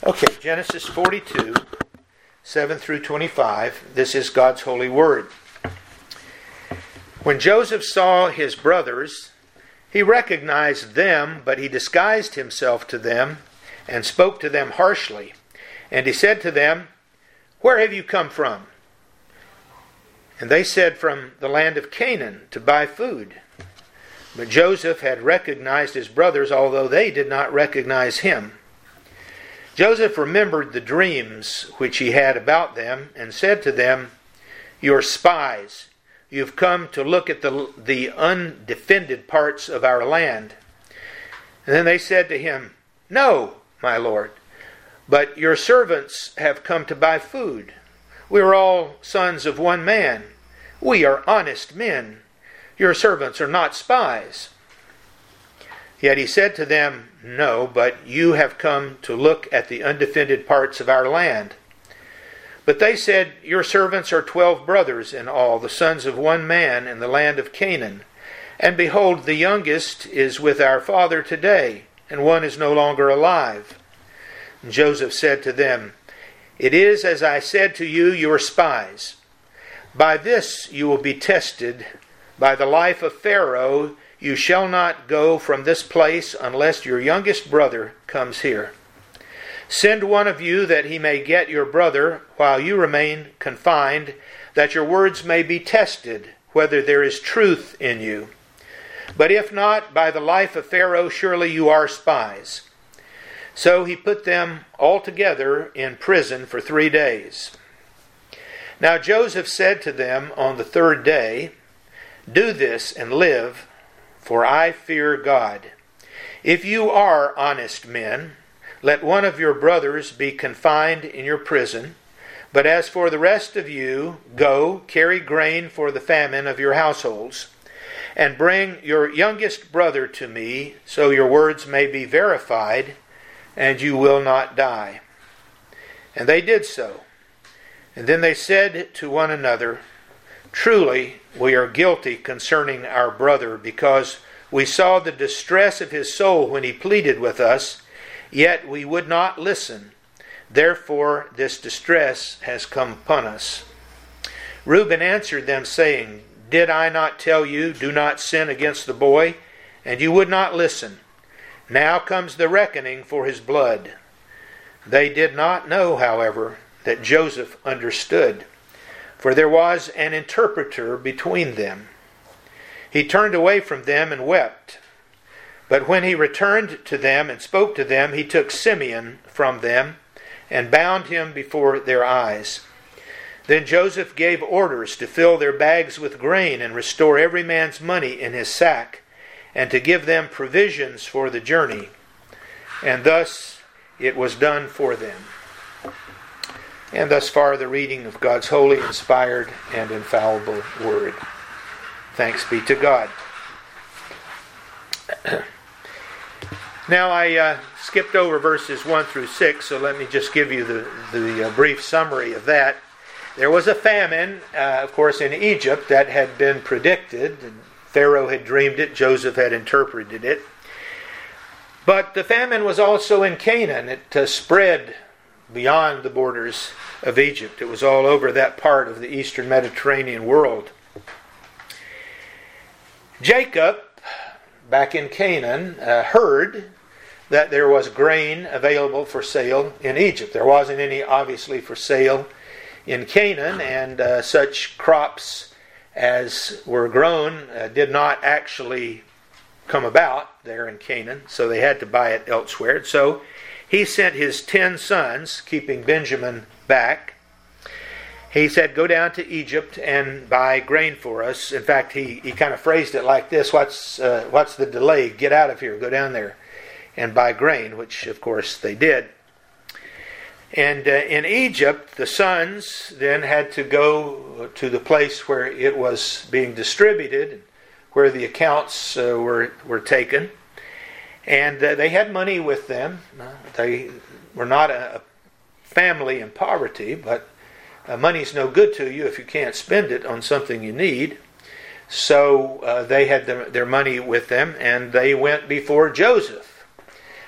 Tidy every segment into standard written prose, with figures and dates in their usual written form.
Okay, Genesis 42, 7 through 25. This is God's holy word. When Joseph saw his brothers, he recognized them, but he disguised himself to them and spoke to them harshly. And he said to them, "Where have you come from?" And they said, "From the land of Canaan, to buy food." But Joseph had recognized his brothers, although they did not recognize him. Joseph remembered the dreams which he had about them, and said to them, "You are spies. You have come to look at the undefended parts of our land." And then they said to him, "No, my lord, but your servants have come to buy food. We are all sons of one man. We are honest men. Your servants are not spies." Yet he said to them, "No, but you have come to look at the undefended parts of our land." But they said, "Your servants are 12 brothers in all, the sons of one man in the land of Canaan. And behold, the youngest is with our father today, and one is no longer alive." And Joseph said to them, "It is as I said to you, you are spies. By this you will be tested. By the life of Pharaoh, you shall not go from this place unless your youngest brother comes here. Send one of you that he may get your brother while you remain confined, that your words may be tested, whether there is truth in you. But if not, by the life of Pharaoh, surely you are spies." So he put them all together in prison for 3 days. Now Joseph said to them on the 3rd day, "Do this and live, for I fear God. If you are honest men, let one of your brothers be confined in your prison. But as for the rest of you, go, carry grain for the famine of your households, and bring your youngest brother to me, so your words may be verified, and you will not die." And they did so. And then they said to one another, "Truly, we are guilty concerning our brother, because we saw the distress of his soul when he pleaded with us, yet we would not listen. Therefore this distress has come upon us." Reuben answered them, saying, "Did I not tell you, do not sin against the boy? And you would not listen. Now comes the reckoning for his blood." They did not know, however, that Joseph understood, for there was an interpreter between them. He turned away from them and wept. But when he returned to them and spoke to them, he took Simeon from them and bound him before their eyes. Then Joseph gave orders to fill their bags with grain and restore every man's money in his sack, and to give them provisions for the journey. And thus it was done for them. And thus far the reading of God's holy, inspired, and infallible word. Thanks be to God. Now I skipped over verses 1 through 6, so let me just give you the brief summary of that. There was a famine, of course, in Egypt that had been predicted. Pharaoh had dreamed it, Joseph had interpreted it. But the famine was also in Canaan. It spread beyond the borders of Egypt. It was all over that part of the eastern Mediterranean world. Jacob, back in Canaan, heard that there was grain available for sale in Egypt. There wasn't any, obviously, for sale in Canaan, and such crops as were grown did not actually come about there in Canaan, so they had to buy it elsewhere. So he sent his 10 sons, keeping Benjamin back. He said, "Go down to Egypt and buy grain for us." In fact, he kind of phrased it like this: what's the delay? Get out of here, go down there and buy grain, which of course they did. And in Egypt, the sons then had to go to the place where it was being distributed, where the accounts were taken. And they had money with them. They were not a family in poverty, but money's no good to you if you can't spend it on something you need. So they had their money with them, and they went before Joseph.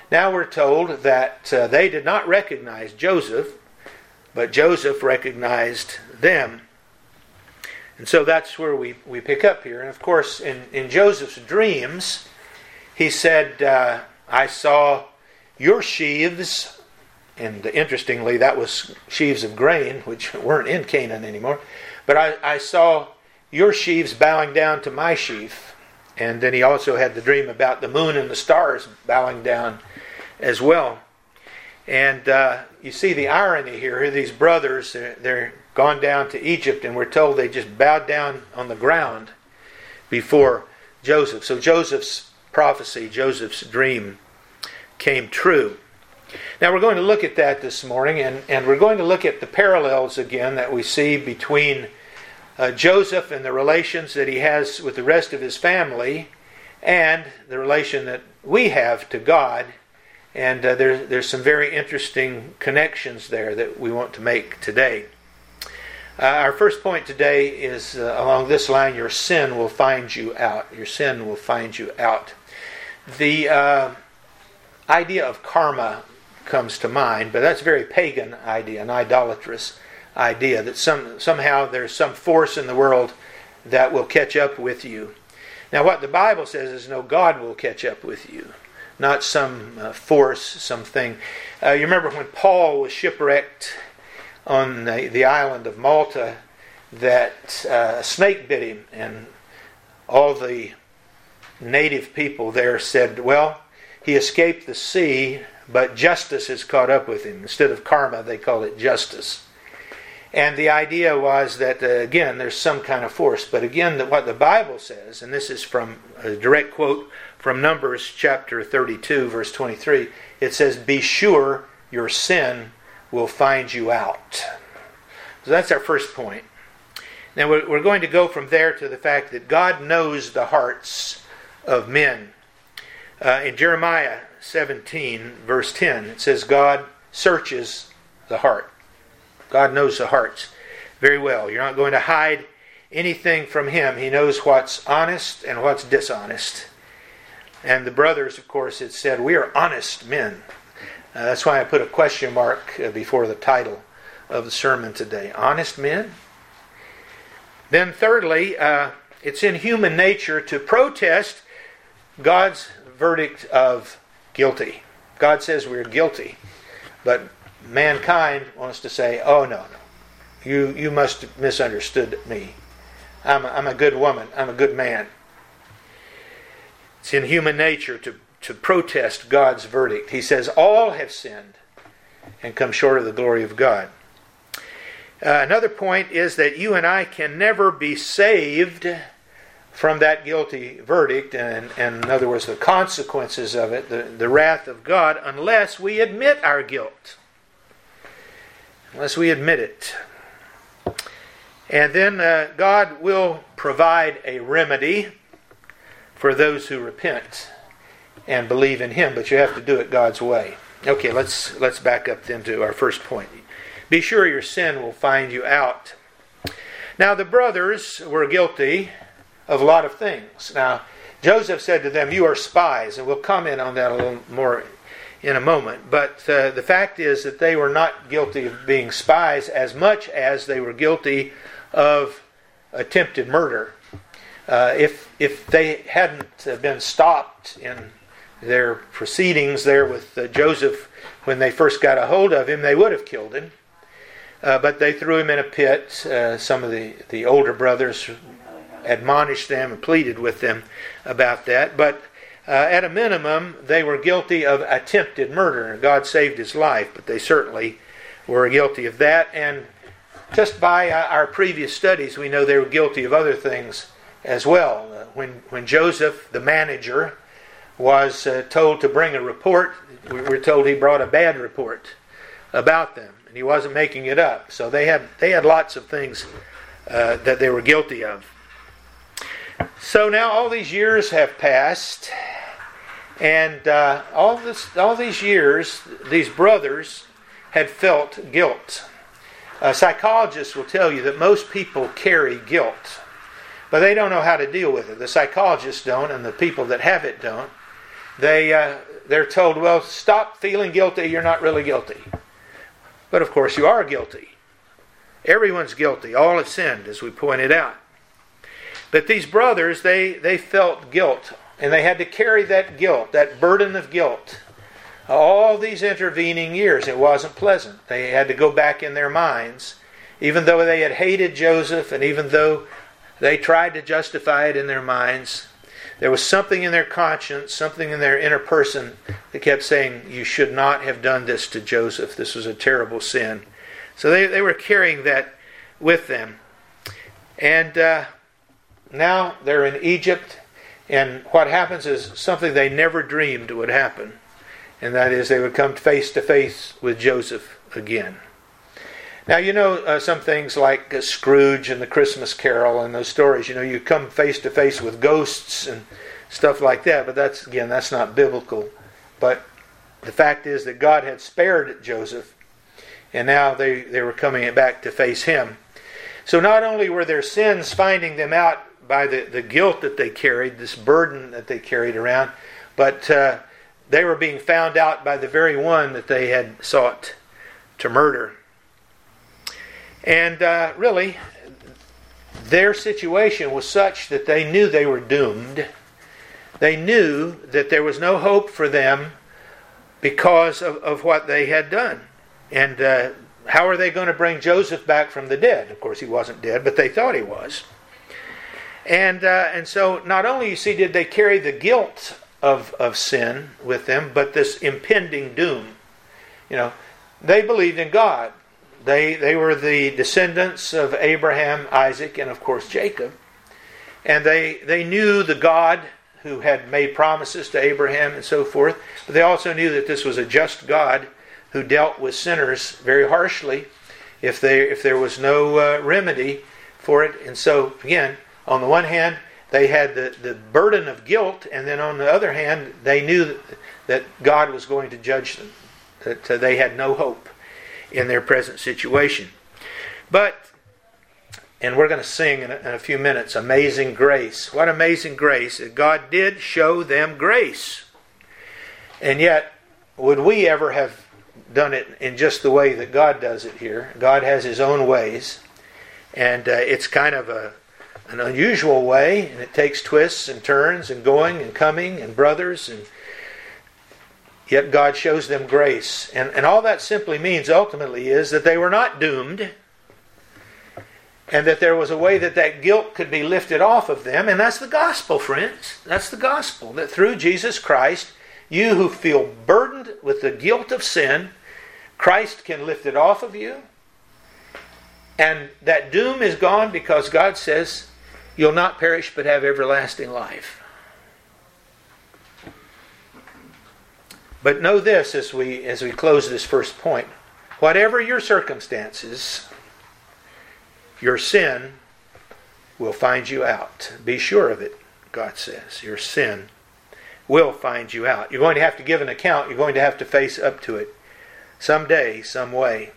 Now we're told that they did not recognize Joseph, but Joseph recognized them. And so that's where we pick up here. And of course, in Joseph's dreams, he said, I saw your sheaves, and interestingly, that was sheaves of grain, which weren't in Canaan anymore. But I saw your sheaves bowing down to my sheaf. And then he also had the dream about the moon and the stars bowing down as well. And you see the irony here. These brothers, they're gone down to Egypt, and we're told they just bowed down on the ground before Joseph. So Joseph's prophecy, Joseph's dream came true. Now we're going to look at that this morning, and we're going to look at the parallels again that we see between Joseph and the relations that he has with the rest of his family and the relation that we have to God. And there's some very interesting connections there that we want to make today. Our first point today is along this line: your sin will find you out. Your sin will find you out. The idea of karma comes to mind, but that's a very pagan idea, an idolatrous idea, that somehow there's some force in the world that will catch up with you. Now what the Bible says is, no, God will catch up with you, not some force, something. You remember when Paul was shipwrecked on the island of Malta, that a snake bit him, and all the native people there said, well, he escaped the sea, but justice has caught up with him. Instead of karma, they call it justice. And the idea was that, again, there's some kind of force. But again, what the Bible says, and this is from a direct quote from Numbers chapter 32, verse 23, it says, be sure your sin will find you out. So that's our first point. Now we're going to go from there to the fact that God knows the hearts of men. In Jeremiah 17, verse 10, it says, God searches the heart. God knows the hearts very well. You're not going to hide anything from Him. He knows what's honest and what's dishonest. And the brothers, of course, it said, we are honest men. That's why I put a question mark before the title of the sermon today. Honest men? Then thirdly, it's in human nature to protest God's verdict of guilty. God says we're guilty, but mankind wants to say, oh no, you must have misunderstood me. I'm a good woman. I'm a good man. It's in human nature to protest God's verdict. He says all have sinned and come short of the glory of God. Another point is that you and I can never be saved from that guilty verdict, and in other words, the consequences of it, the wrath of God, unless we admit our guilt. Unless we admit it. And then God will provide a remedy for those who repent and believe in Him, but you have to do it God's way. Okay, let's back up then to our first point. Be sure your sin will find you out. Now the brothers were guilty of a lot of things. Now Joseph said to them, you are spies, and we'll comment on that a little more in a moment. But the fact is that they were not guilty of being spies as much as they were guilty of attempted murder. If they hadn't been stopped in their proceedings there with Joseph when they first got a hold of him, they would have killed him. But they threw him in a pit. Some of the older brothers admonished them and pleaded with them about that. But at a minimum, they were guilty of attempted murder. God saved his life, but they certainly were guilty of that. And just by our previous studies, we know they were guilty of other things as well. When Joseph, the manager, was told to bring a report, we're told he brought a bad report about them, and he wasn't making it up. So they had lots of things that they were guilty of. So now all these years have passed, and all these years, these brothers had felt guilt. Psychologists will tell you that most people carry guilt, but they don't know how to deal with it. The psychologists don't, and the people that have it don't. they're told, well, stop feeling guilty, you're not really guilty. But of course you are guilty. Everyone's guilty. All have sinned, as we pointed out. But these brothers, they felt guilt. And they had to carry that guilt, that burden of guilt. All these intervening years, it wasn't pleasant. They had to go back in their minds. Even though they had hated Joseph, and even though they tried to justify it in their minds, there was something in their conscience, something in their inner person that kept saying, you should not have done this to Joseph. This was a terrible sin. So they were carrying that with them. And now they're in Egypt, and what happens is something they never dreamed would happen. And that is they would come face to face with Joseph again. Now, you know some things like Scrooge and the Christmas Carol and those stories. You know, you come face to face with ghosts and stuff like that. But that's not biblical. But the fact is that God had spared Joseph. And now they were coming back to face him. So not only were their sins finding them out by the guilt that they carried, this burden that they carried around, but they were being found out by the very one that they had sought to murder. And really, their situation was such that they knew they were doomed. They knew that there was no hope for them because of what they had done. And how are they going to bring Joseph back from the dead? Of course, he wasn't dead, but they thought he was. And so not only, you see, did they carry the guilt of sin with them, but this impending doom. You know, they believed in God. They were the descendants of Abraham, Isaac, and of course Jacob. And they knew the God who had made promises to Abraham and so forth. But they also knew that this was a just God who dealt with sinners very harshly if there was no remedy for it. And so, again, on the one hand, they had the burden of guilt, and then on the other hand, they knew that God was going to judge them, that they had no hope in their present situation. But, and we're going to sing in a few minutes, Amazing Grace. What amazing grace. God did show them grace. And yet, would we ever have done it in just the way that God does it here? God has His own ways. And it's kind of an unusual way, and it takes twists and turns and going and coming and brothers, and yet God shows them grace. And all that simply means ultimately is that they were not doomed, and that there was a way that guilt could be lifted off of them. And that's the gospel, friends. That's the gospel. That through Jesus Christ, you who feel burdened with the guilt of sin, Christ can lift it off of you. And that doom is gone because God says, you'll not perish but have everlasting life. But know this as we close this first point. Whatever your circumstances, your sin will find you out. Be sure of it, God says. Your sin will find you out. You're going to have to give an account. You're going to have to face up to it someday, some way.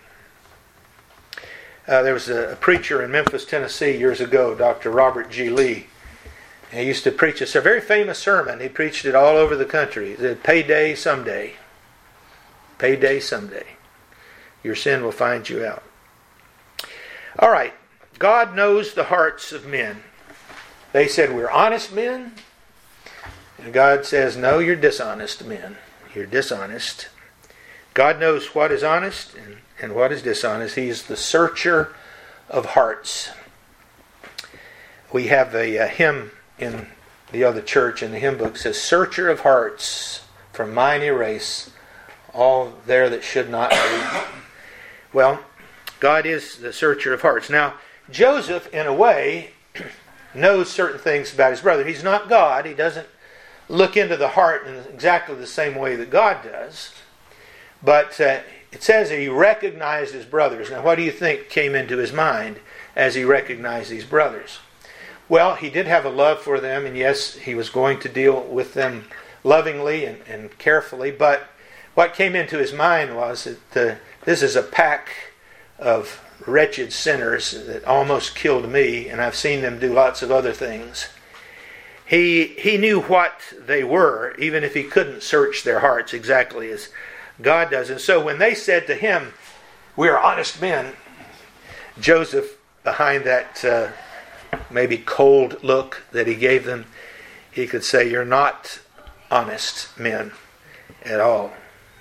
There was a preacher in Memphis, Tennessee years ago, Dr. Robert G. Lee. He used to preach a very famous sermon. He preached it all over the country. He said, payday someday. Payday someday. Your sin will find you out. All right. God knows the hearts of men. They said, we're honest men. And God says, no, you're dishonest men. You're dishonest. God knows what is honest and what is dishonest. He's the searcher of hearts. We have a hymn in the other church in the hymn book says, searcher of hearts, from mine erase all there that should not be. Well, God is the searcher of hearts. Now, Joseph, in a way, knows certain things about his brother. He's not God. He doesn't look into the heart in exactly the same way that God does. But it says that he recognized his brothers. Now, what do you think came into his mind as he recognized these brothers? Well, he did have a love for them, and yes, he was going to deal with them lovingly and carefully. But what came into his mind was that this is a pack of wretched sinners that almost killed me, and I've seen them do lots of other things. He knew what they were, even if he couldn't search their hearts exactly as God does. And so when they said to him, "We are honest men," Joseph, behind that maybe cold look that he gave them, he could say, "You're not honest men at all."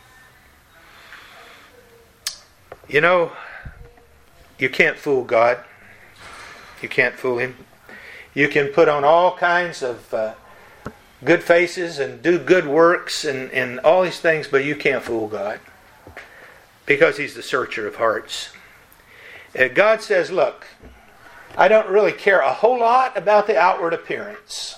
You know, you can't fool God. You can't fool Him. You can put on all kinds of good faces and do good works and all these things, but you can't fool God, because He's the searcher of hearts. God says, "Look, I don't really care a whole lot about the outward appearance,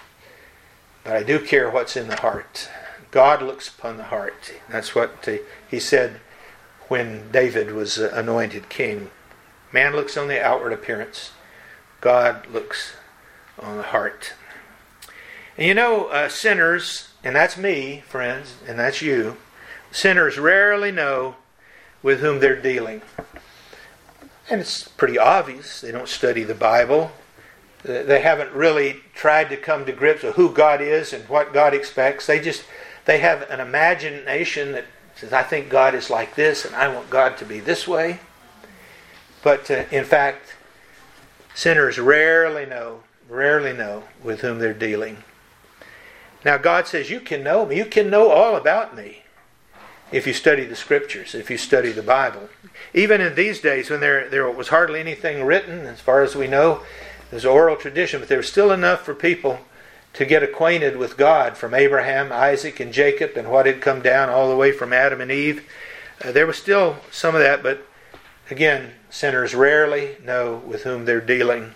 but I do care what's in the heart." God looks upon the heart. That's what He said when David was anointed king. Man looks on the outward appearance. God looks on the heart. And you know, sinners, and that's me, friends, and that's you, sinners rarely know with whom they're dealing. And it's pretty obvious. They don't study the Bible. They haven't really tried to come to grips with who God is and what God expects. They have an imagination that says, "I think God is like this and I want God to be this way." But in fact, sinners rarely know with whom they're dealing. Now God says, "You can know me. You can know all about me if you study the Scriptures, if you study the Bible." Even in these days when there was hardly anything written, as far as we know, there's oral tradition, but there was still enough for people to get acquainted with God from Abraham, Isaac, and Jacob, and what had come down all the way from Adam and Eve. There was still some of that, but again, sinners rarely know with whom they're dealing.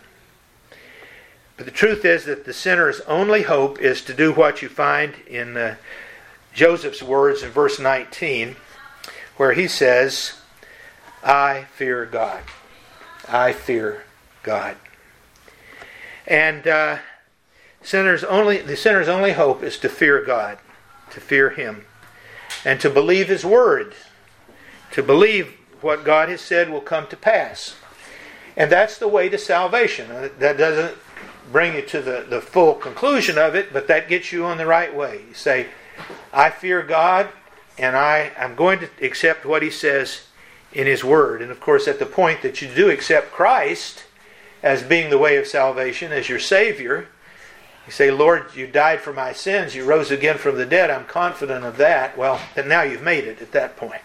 But the truth is that the sinner's only hope is to do what you find in Joseph's words in verse 19, where he says, "I fear God. I fear God." And the sinner's only hope is to fear God, to fear Him, and to believe His Word, to believe what God has said will come to pass. And that's the way to salvation. That doesn't bring you to the full conclusion of it, but that gets you on the right way. You say, "I fear God, and I'm going to accept what He says in His Word." And of course, at the point that you do accept Christ as being the way of salvation, as your Savior, you say, "Lord, you died for my sins. You rose again from the dead. I'm confident of that." Well, then now you've made it at that point.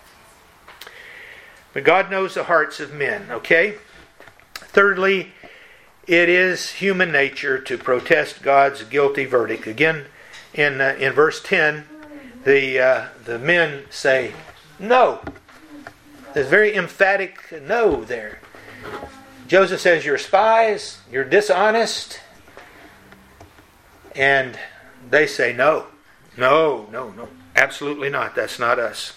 But God knows the hearts of men, okay? Thirdly, it is human nature to protest God's guilty verdict. Again, in verse 10, the men say, "No." There's a very emphatic no there. Joseph says, "You're spies, you're dishonest." And they say, "No, absolutely not. That's not us."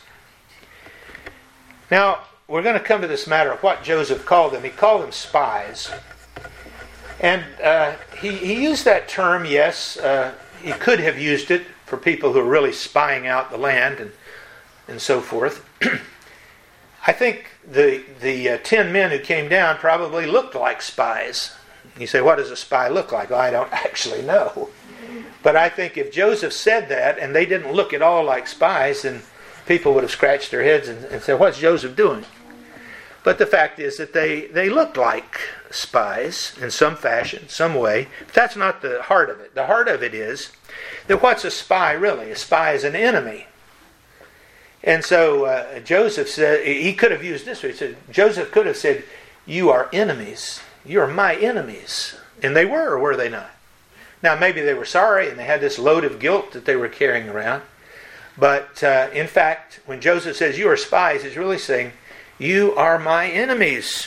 Now, we're going to come to this matter of what Joseph called them. He called them spies. And he used that term, yes. He could have used it for people who are really spying out the land and so forth. I think the 10 men who came down probably looked like spies. You say, "What does a spy look like?" Well, I don't actually know. But I think if Joseph said that and they didn't look at all like spies, then people would have scratched their heads and said, "What's Joseph doing?" But the fact is that they looked like spies in some fashion, some way. But that's not the heart of it. The heart of it is that what's a spy really? A spy is an enemy. And so Joseph said, he could have used this way. He said, Joseph could have said, "You are enemies. You are my enemies." And they were, or were they not? Now maybe they were sorry and they had this load of guilt that they were carrying around. But in fact, when Joseph says, "You are spies," he's really saying, "You are my enemies."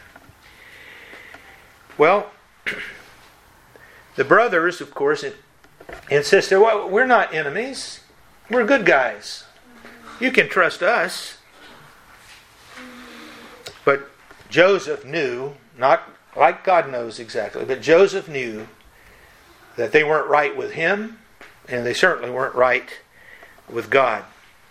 Well, the brothers, of course, insisted, "Well, we're not enemies. We're good guys. You can trust us." But Joseph knew, not like God knows exactly, but Joseph knew that they weren't right with him, and they certainly weren't right with God.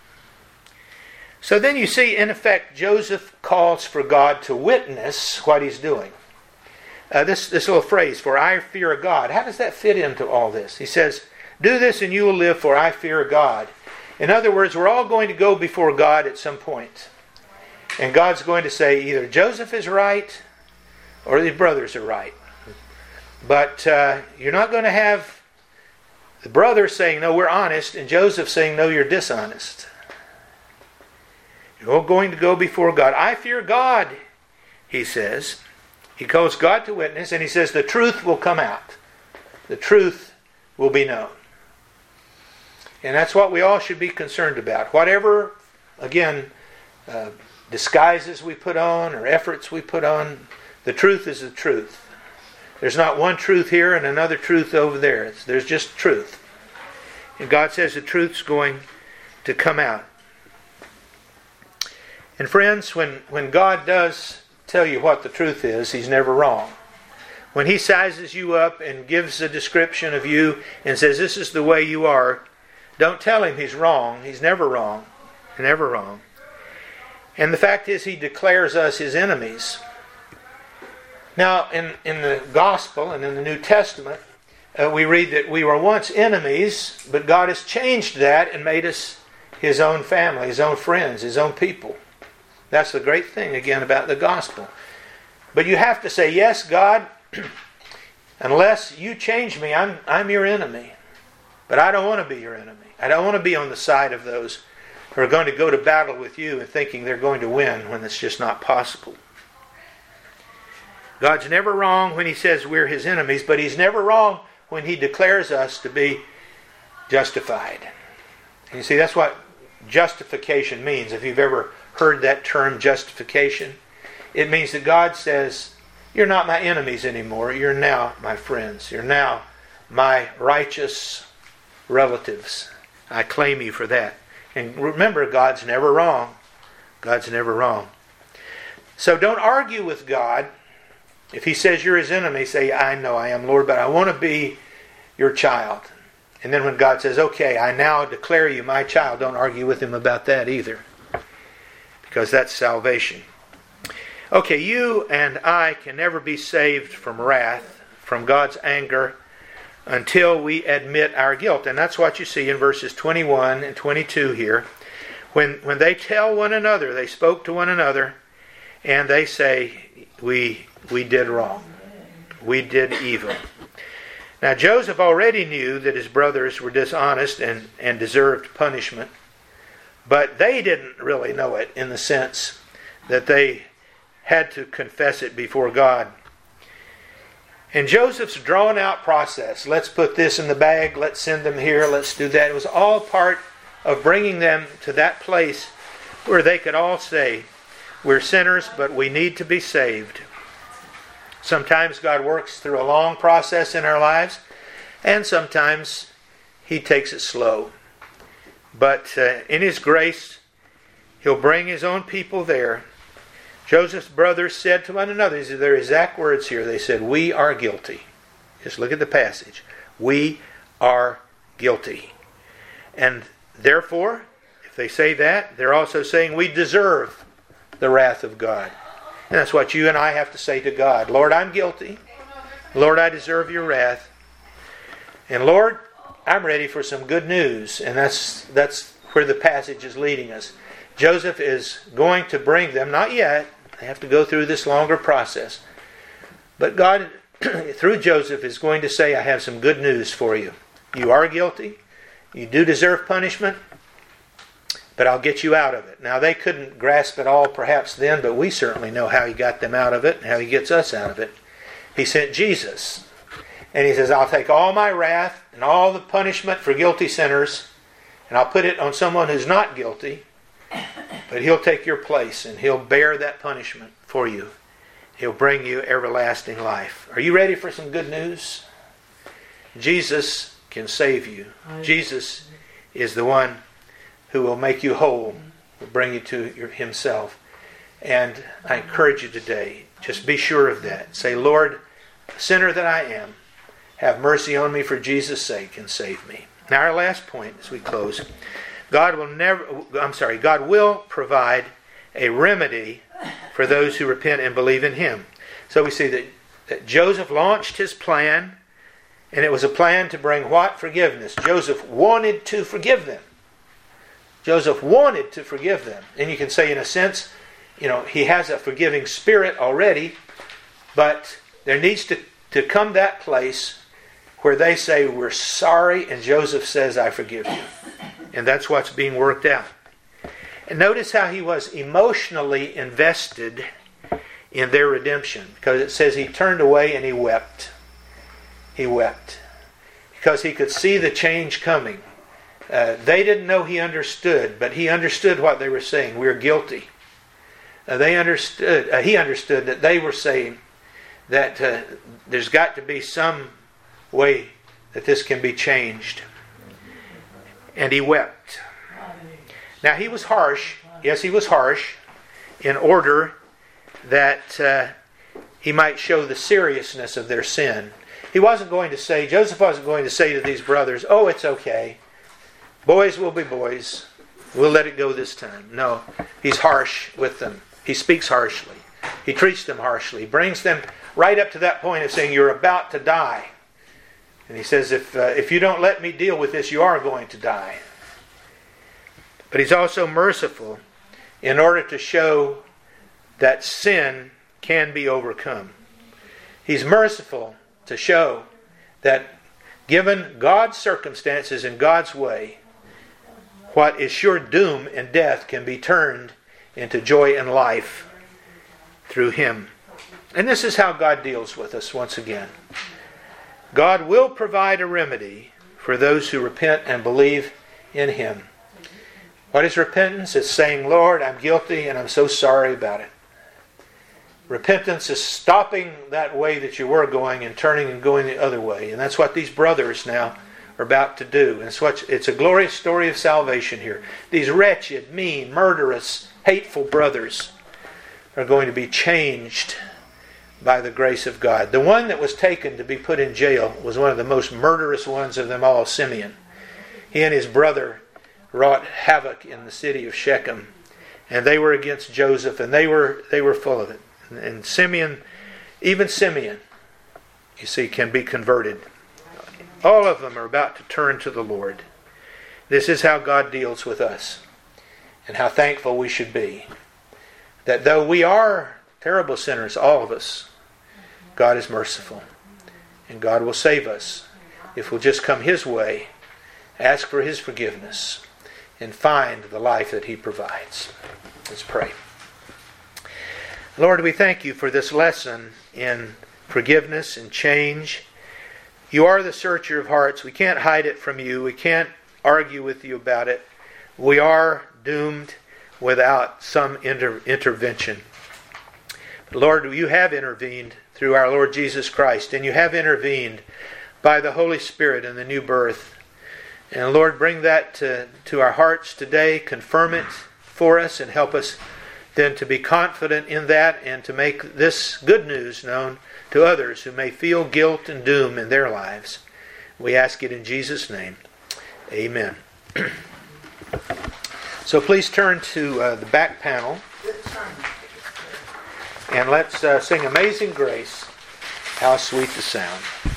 So then you see, in effect, Joseph calls for God to witness what he's doing. this little phrase, for I fear God. How does that fit into all this? He says, do this and you will live, for I fear God. In other words, we're all going to go before God at some point. And God's going to say either Joseph is right or his brothers are right. But you're not going to have the brothers saying, no, we're honest, and Joseph saying, no, you're dishonest. You're all going to go before God. I fear God, he says. He calls God to witness, and he says the truth will come out. The truth will be known. And that's what we all should be concerned about. Whatever, again, disguises we put on or efforts we put on, the truth is the truth. There's not one truth here and another truth over there. There's just truth. And God says the truth's going to come out. And friends, when God does tell you what the truth is, He's never wrong. When He sizes you up and gives a description of you and says this is the way you are, don't tell Him He's wrong. He's never wrong. Never wrong. And the fact is He declares us His enemies. Now, in the Gospel and in the New Testament, we read that we were once enemies, but God has changed that and made us His own family, His own friends, His own people. That's the great thing, again, about the Gospel. But you have to say, yes, God, unless you change me, I'm your enemy. But I don't want to be your enemy. I don't want to be on the side of those who are going to go to battle with you and thinking they're going to win when it's just not possible. God's never wrong when He says we're His enemies, but He's never wrong when He declares us to be justified. And you see, that's what justification means. If you've ever heard that term, justification, it means that God says, you're not my enemies anymore. You're now my friends. You're now my righteous relatives. I claim you for that. And remember, God's never wrong. God's never wrong. So don't argue with God. If He says you're His enemy, say, I know I am, Lord, but I want to be your child. And then when God says, okay, I now declare you my child, don't argue with Him about that either. Because that's salvation. Okay, you and I can never be saved from wrath, from God's anger, until we admit our guilt. And that's what you see in verses 21 and 22 here. When they tell one another, they spoke to one another, and they say, we did wrong. We did evil. Now Joseph already knew that his brothers were dishonest and deserved punishment. But they didn't really know it in the sense that they had to confess it before God. And Joseph's drawn out process, let's put this in the bag, let's send them here, let's do that. It was all part of bringing them to that place where they could all say, we're sinners, but we need to be saved. Sometimes God works through a long process in our lives, and sometimes He takes it slow. But in His grace, He'll bring His own people there. Joseph's brothers said to one another, these are their exact words here, they said, we are guilty. Just look at the passage. We are guilty. And therefore, if they say that, they're also saying we deserve the wrath of God. And that's what you and I have to say to God. Lord, I'm guilty. Lord, I deserve your wrath. And Lord, I'm ready for some good news. And that's where the passage is leading us. Joseph is going to bring them, not yet, they have to go through this longer process. But God, through Joseph, is going to say, I have some good news for you. You are guilty. You do deserve punishment. But I'll get you out of it. Now, they couldn't grasp it all perhaps then, but we certainly know how He got them out of it and how He gets us out of it. He sent Jesus. And He says, I'll take all my wrath and all the punishment for guilty sinners, and I'll put it on someone who's not guilty, but He'll take your place and He'll bear that punishment for you. He'll bring you everlasting life. Are you ready for some good news? Jesus can save you. Jesus is the one who will make you whole, will bring you to Himself. And I encourage you today, just be sure of that. Say, Lord, sinner that I am, have mercy on me for Jesus' sake and save me. Now our last point as we close. God will provide a remedy for those who repent and believe in Him. So we see that that Joseph launched his plan, and it was a plan to bring what? Forgiveness. Joseph wanted to forgive them. Joseph wanted to forgive them. And you can say, in a sense, he has a forgiving spirit already, but there needs to come that place where they say, we're sorry, and Joseph says, I forgive you. And that's what's being worked out. And notice how he was emotionally invested in their redemption, because it says he turned away and he wept. He wept because he could see the change coming. They didn't know he understood, but he understood what they were saying. We're guilty. He understood that they were saying that there's got to be some way that this can be changed. And he wept. Now he was harsh. Yes, he was harsh in order that he might show the seriousness of their sin. Joseph wasn't going to say to these brothers, oh, it's okay. Boys will be boys. We'll let it go this time. No, he's harsh with them. He speaks harshly. He treats them harshly. He brings them right up to that point of saying, you're about to die. And he says, if you don't let me deal with this, you are going to die. But he's also merciful in order to show that sin can be overcome. He's merciful to show that given God's circumstances and God's way, what is sure doom and death can be turned into joy and life through Him. And this is how God deals with us once again. God will provide a remedy for those who repent and believe in Him. What is repentance? It's saying, Lord, I'm guilty and I'm so sorry about it. Repentance is stopping that way that you were going and turning and going the other way. And that's what these brothers now are about to do. And it's a glorious story of salvation here. These wretched, mean, murderous, hateful brothers are going to be changed by the grace of God. The one that was taken to be put in jail was one of the most murderous ones of them all, Simeon. He and his brother wrought havoc in the city of Shechem. And they were against Joseph, and they were full of it. And Simeon, even Simeon, you see, can be converted. All of them are about to turn to the Lord. This is how God deals with us. And how thankful we should be. That though we are terrible sinners, all of us, God is merciful. And God will save us if we'll just come His way, ask for His forgiveness, and find the life that He provides. Let's pray. Lord, we thank You for this lesson in forgiveness and change. You are the searcher of hearts. We can't hide it from You. We can't argue with You about it. We are doomed without some intervention. But Lord, You have intervened through our Lord Jesus Christ, and You have intervened by the Holy Spirit in the new birth. And Lord, bring that to our hearts today. Confirm it for us and help us then to be confident in that and to make this good news known to others who may feel guilt and doom in their lives. We ask it in Jesus' name. Amen. So please turn to the back panel and let's sing Amazing Grace, How Sweet the Sound.